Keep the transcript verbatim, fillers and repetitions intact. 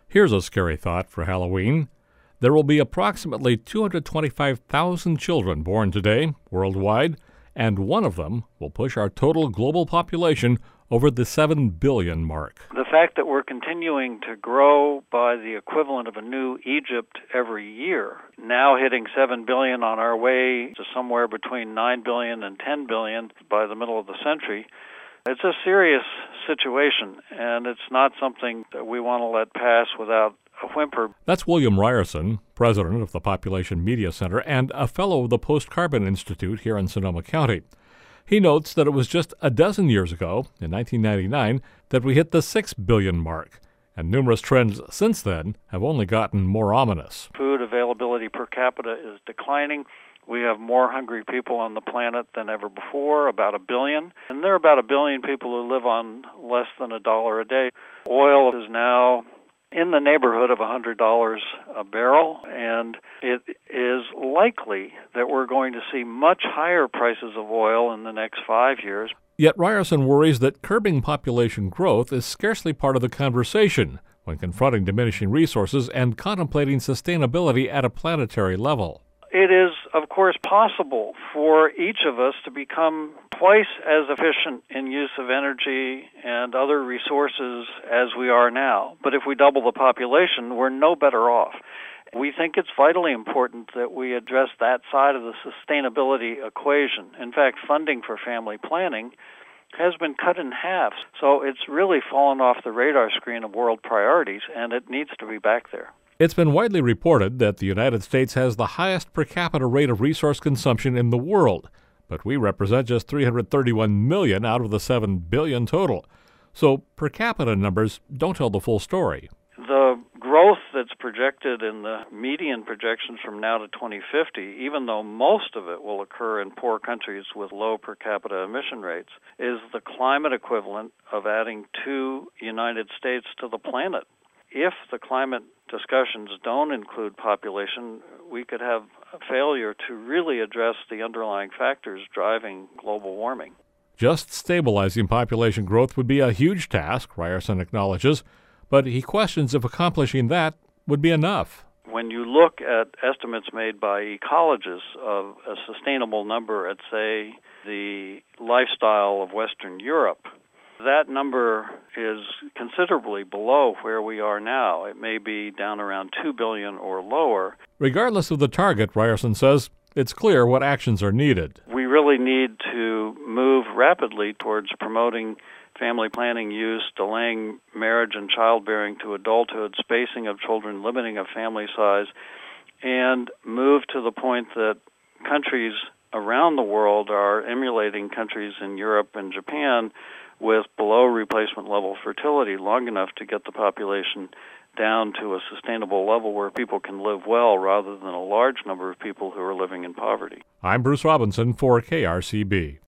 Here's a scary thought for Halloween. There will be approximately two hundred twenty-five thousand children born today worldwide, and one of them will push our total global population over the seven billion mark. The fact that we're continuing to grow by the equivalent of a new Egypt every year, now hitting seven billion on our way to somewhere between nine billion and ten billion by the middle of the century, it's a serious situation, and it's not something that we want to let pass without a whimper. That's William Ryerson, president of the Population Media Center and a fellow of the Post-Carbon Institute here in Sonoma County. He notes that it was just a dozen years ago, in nineteen ninety-nine, that we hit the six billion mark, and numerous trends since then have only gotten more ominous. Food availability per capita is declining. We have more hungry people on the planet than ever before, about a billion. And there are about a billion people who live on less than a dollar a day. Oil is now in the neighborhood of one hundred dollars a barrel, and it is likely that we're going to see much higher prices of oil in the next five years. Yet Ryerson worries that curbing population growth is scarcely part of the conversation when confronting diminishing resources and contemplating sustainability at a planetary level. It is, of course, possible for each of us to become twice as efficient in use of energy and other resources as we are now. But if we double the population, we're no better off. We think it's vitally important that we address that side of the sustainability equation. In fact, funding for family planning has been cut in half. So it's really fallen off the radar screen of world priorities, and it needs to be back there. It's been widely reported that the United States has the highest per capita rate of resource consumption in the world, but we represent just three hundred thirty-one million out of the seven billion total. So per capita numbers don't tell the full story. The growth that's projected in the median projections from now to twenty fifty, even though most of it will occur in poor countries with low per capita emission rates, is the climate equivalent of adding two United States to the planet. If the climate discussions don't include population, we could have a failure to really address the underlying factors driving global warming. Just stabilizing population growth would be a huge task, Ryerson acknowledges, but he questions if accomplishing that would be enough. When you look at estimates made by ecologists of a sustainable number at, say, the lifestyle of Western Europe, that number is considerably below where we are now. It may be down around two billion or lower. Regardless of the target, Ryerson says, it's clear what actions are needed. We really need to move rapidly towards promoting family planning use, delaying marriage and childbearing to adulthood, spacing of children, limiting of family size, and move to the point that countries around the world are emulating countries in Europe and Japan with below replacement level fertility long enough to get the population down to a sustainable level where people can live well rather than a large number of people who are living in poverty. I'm Bruce Robinson for K R C B.